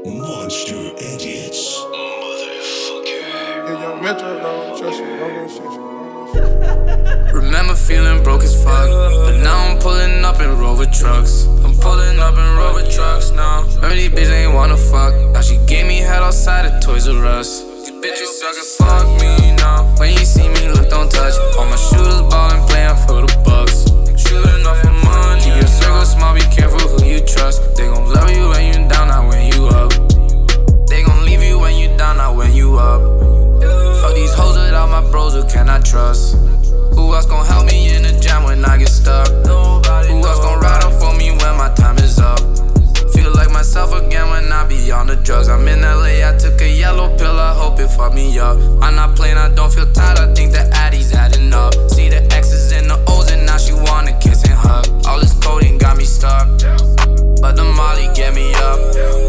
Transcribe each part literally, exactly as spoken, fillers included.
Monster Edits. Motherfucker. Yeah, young Metro, don't trust you, don't go shit you. Remember feeling broke as fuck, but now I'm pulling up in Rover trucks. I'm pulling up in Rover trucks now. Remember these bitches ain't wanna fuck. Now she gave me head outside of Toys R Us. These bitches suck and fuck me now. When you see me, look, don't touch. All my shooters ballin', playin' for the bucks. Shootin' off for money. Keep your circle small, be careful who you trust. They gon' love you when you down, not when you up. They gon' leave you when you down, not when you up. Fuck these hoes without my bros, who can I trust? Who else gon' help me in the jam when I get stuck? Who else gon' ride up for me when my time is up? Feel like myself again when I be on the drugs. I'm in L A, I took a yellow pill, I hope it fuck me up. I'm not playing, I don't feel tired, I think the addy's adding up. See the X's and the O's and now she wanna kiss and hug. All this codeine got me stuck, but the Molly get me up.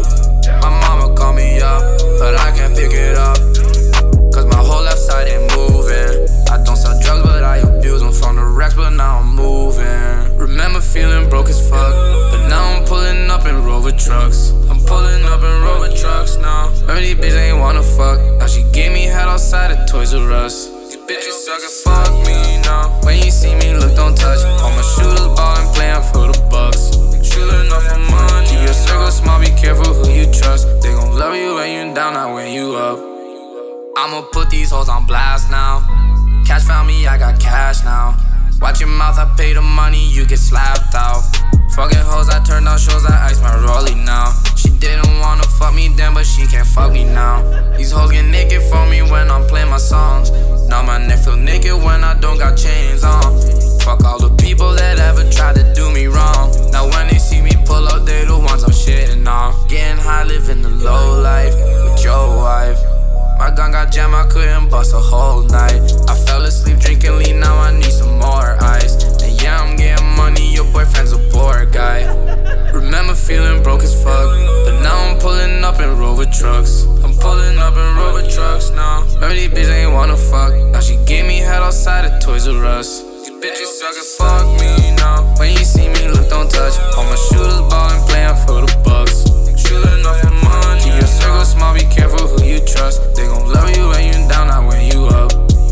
My mama call me up, but I can't pick it up, cause my whole left side ain't moving. I don't sell drugs, but I abuse them from the racks, but now I'm moving. Remember feeling broke as fuck, but now I'm pulling up in Rover trucks. I'm pulling up in Rover trucks now. Remember these bitches ain't wanna fuck. Now she gave me head outside of Toys R Us. These bitches suck and fuck me now. When you see me, look, don't touch. All my shooters ballin', playin' for the bucks. Shootin' off for money. Keep your circle small, be careful who you trust. They gon' love you when you down, not when you up. I'ma put these hoes on blast now. Cash found me, I got cash now. Watch your mouth, I pay the money, you get slapped out. Fucking hoes, I turned down shows, I ice my rollie now. She didn't wanna fuck me then, but she can't fuck me now. These hoes get naked for me when I'm playing my songs. Now my neck feel naked when I don't got chains on. Fuck all the people that ever tried to do me wrong. Now when they see me pull up, they the ones I'm shitting on. Getting high, living the low life with your wife. My gun got jammed, I couldn't bust a whole night. I fell asleep drinking lean, now I need some more ice. And yeah, I'm getting money, your boyfriend's a poor guy. Remember feeling broke as fuck, but now I'm pulling up in Rover trucks. I'm pulling up in Rover trucks now. Remember these bitches ain't wanna fuck. Now she gave me head outside of Toys R Us. These bitches suck and fuck me now. When you see me, look, don't touch. All my shooters ballin', playin' for the bucks. Shootin' off for money. Keep your circle small, be careful who you trust. They gon' love you when you down, not when you up.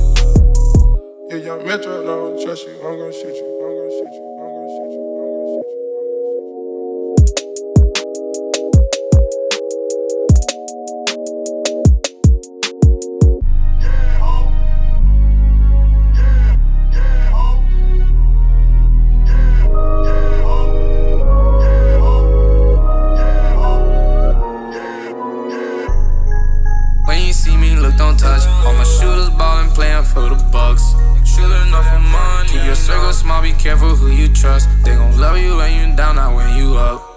Yeah, young Metro, don't trust you, I'm gon' shoot you, I'm gon' shoot you, I'm gon' shoot you, I'm gon' shoot you. Don't touch. All my shooters ballin', playin' for the bucks. Shootin' off for money. Keep your circle small, be careful who you trust. They gon' love you when you down, not when you up.